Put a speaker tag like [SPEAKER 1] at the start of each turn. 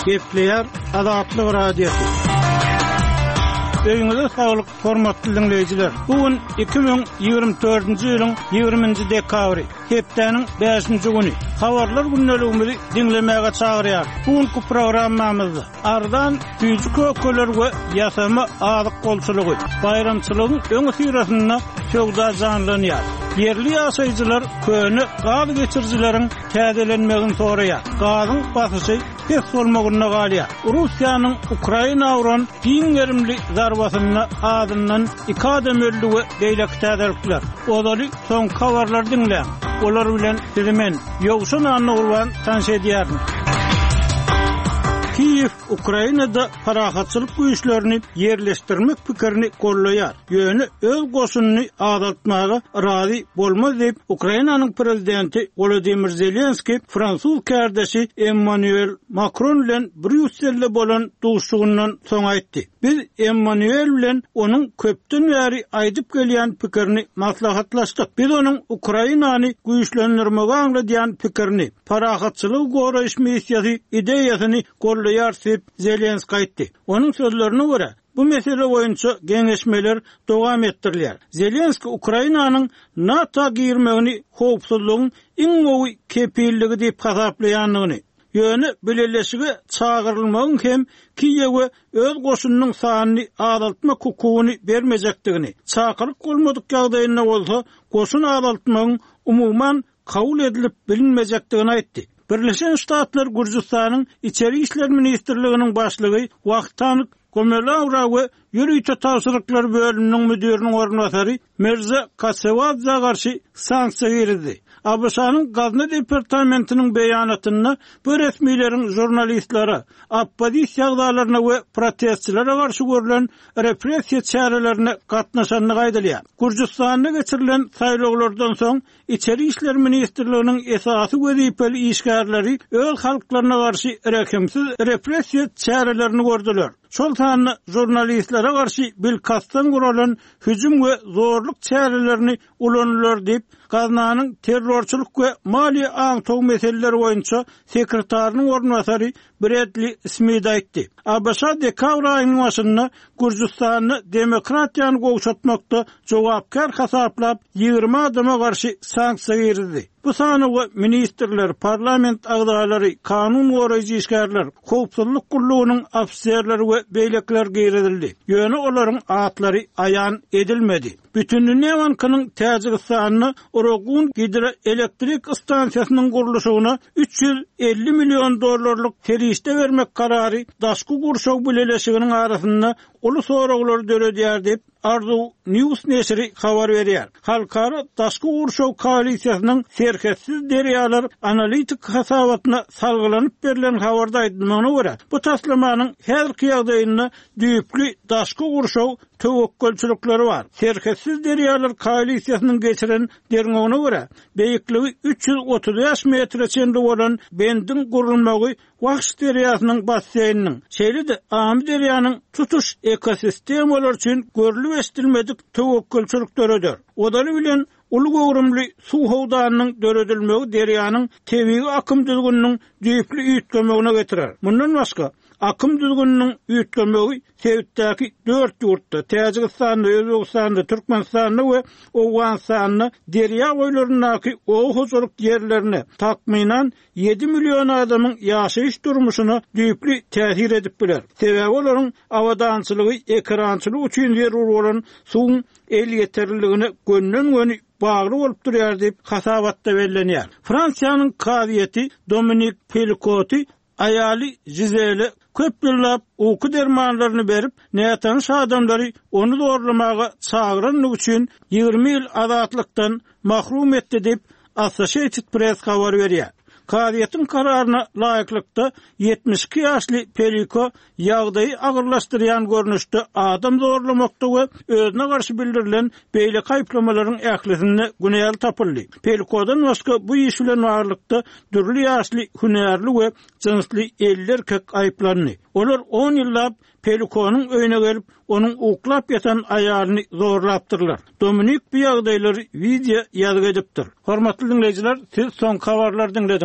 [SPEAKER 1] Gepleyer Azatlyk Radiosu. Öýüňizde saglyk, hormatly dinleýijiler. Bugün 2024-nji ýylyň 20-nji dekabry, hepdeniň 5-nji güni. Habarlar günneligimizi dinlemäge çagyrýar. Bugünkü programmamyzda ardan tüýjü kökeler we ýasama azyk bolçulugy, bayramçylygyň öňe sýrasyna söwda janlanýar. Yerli ýaşaýjylar köni gaz geçirjileriň täzelenmegini soraýar. Gazyň basysy pes bolmagyna galýar. Russiýanyň Ukraina uran giň gerimli zarbasyna adyndan 2 adam öldü we beýlek täzelikler. Olary soň habarlar dinleýär. Olar bilen sizimen ýogşun anny urban tanşedýärmi? Kiev, Ukrainada parahatçılık güýçlerini yerleştirmek pikirini gollaýar. Ýöne öz goşunyny azaltmaga razy bolmaz diýip Ukrainanyň prezidenti Volodymyr Zelenski Fransuz kärdeşi Emmanuel Macron bilen Brüsselde bolan duşugyndan soň aýtdy. Biz Emmanuel bilen onuň köpden bäri aýdyp gelýän pikirini maslahatlaşdyk. Biz onuň Ukrainany güýçlendirmegi aňladýan pikirini, parahatçylyk goraýyş missiýasy ideýasyny gollaýar diýip Zelenski aýtdy. Onuň sözlerine görä, bu mesele boýunça geňeşmeler dowam etdirilýär. Zelenski Ukrainanyň NATO girmegini howpsuzlygyň iň gowy kepilligi diýip hasaplaýanlygyny, ýöne bileleşige çagyrylmagyň hem Kiýewe öz goşunynyň sanyny azaltma hukugyny bermejekdigini, çakyryk bolmadyk ýagdaýynda bolsa goşun azaltmagyň umumyň kabul edilip bilinmejekdigini aýtdy. Birleşen Ştatlar Gürjistanyň İçeri işler ministrliginiň başlygy Wagtanyk Gomelavra we ýürüýte tawsyryklar bölüminiň müdiriniň ornatary Mirza Kasevadze garşy sanksiýa girdi. ABŞ-nyň Gazna departamentiniň beýanatyna bu resmiýlerin jurnalistlara, oppozisiýa agzalaryna we protestçilere garşy görülen repressiýa çärelerine gatnaşanlygy aýdylýar. Gürjistanda geçirilen saýlawlardan soň İçeri işler ministrliginiň esasy wezipeli işgärleri öz halklaryna garşy rekimsiz repressiýa çärelerini gördüler. Şol sany jurnalistlere garşy bilkastan guralan hüjüm we zorluk çärelerini ulanýar diýip Gaznanyň terrorçylyk we mali aňtow meseleleri boýunça sekretarinyň ornatary Bradley Smith aýtdy. ABŞ dekabr aýynyň başynda Gürjistanyny demokratiýany gowşatmakda jogapkar hasaplap 20 adama garşy sanksiýa girdi. Bu sanyny ministrler, parlament agzalary, kanun goraýjy işgärler, howpsuzlyk gullugynyň ofisiýerleri we beýlekler giridildi. Ýöne olaryň atlary aýan edilmedi. Bütünlüğüne Yamankynyň Täjikistanyny Orogun hidroelektrik stansiýasynyň guruluşyna 350 milyon dollarlyk terişde vermek karary daşky gurşaw bileleşiginiň arasynda uly soraglar döredýär diýip Arzu News neşri habar berýär. Halkara daşky gurşaw koalisiýasynyň serketsiz derýalar analitik hasabatyna salgylanyp berilen habarda aýdylmagyna görä, bu taslamanyň häzirki ýagdaýynda düýpli daşky gurşaw töwekkülçülükleri bar. Serketsiz derýalar koalisiýasynyň geçiren derňegine görä, beýikligi 335 metre çenli bolan bendin gurulmagy Waqş derýasynyň basseýniniň, şeýle-de Amy derýanyň tutuş ekosistemalar üçin görülip estilmedik töwekkülçülük döredir. Odary bilen uly gowrumly suw howdanynyň döredilmegi derýanyň tebigi akym düzgüniniň düýpli üýtgemegine getirer. Mundan başga akym düzgüniniň üýtgemegi Sewitdäki 4 ýurtda, Täjikistanda, Özbegistanda, Türkmenistanda we Owganistanda derýa goýlaryndaky oğuzluk yerlerine takminan 7 milyon adamyň ýaşaýyş durmuşyna düýpli täsir edip biler. Sebäbi olaryň awadançylygy, ekrançylyk üçin zerur bolan suwun el ýeterligine gönnen bagly bolup durýar diýip hasabatda bellenýär. Fransiýanyň kaziýeti Dominique Pellicotti aýaly Gisele köp ýyllap uku dermanlaryny berip, näýatanyş adamlary onu zorlamaga çagyranyň üçin 20 ýyl azatlykdan mahrum etdi diýip Associated Press habar berýär. Kaziýetiň kararyna laýyklykda 72 ýaşly Peliko ýagdaýy agyrlaşdyrýan görnüşde adam zorlamakda we özüne garşy bildirilen beýlek aýplamalaryň ählisinde günäl tapyldy. Pelikodan başga bu iş bilen barlykda türli ýaşly, hünärli we jinsli 50 erkek aýplandy. Olar 10 ýyllap Pelikonyň öýüne gelip, onuň uklap ýatan aýalyny zorlapdyrlar. Dominik bu ýagdaýlary video ýazyp edipdir. Hormatly dinleýijiler, siz soň habarlar dinlediniz.